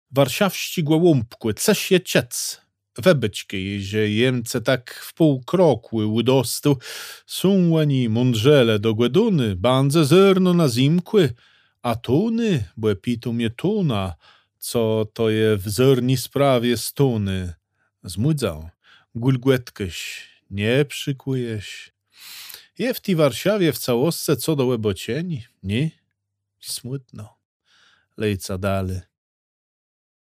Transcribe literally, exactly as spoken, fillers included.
Warszawści gołąbkły, coś je ciec. Webeczki, że jemce tak w pół krokły łudostu, sumłani mądrzele do gweduny, bandze zerno na zimkły, a tuny, bo pitu mnie tuna, co to je w zerni sprawie stuny. Zmudzał, gulgłetkyś, nie przykujesz. Je w tej Warszawie w całostce co do łebocieni, nie? Smutno. Lejca dalej.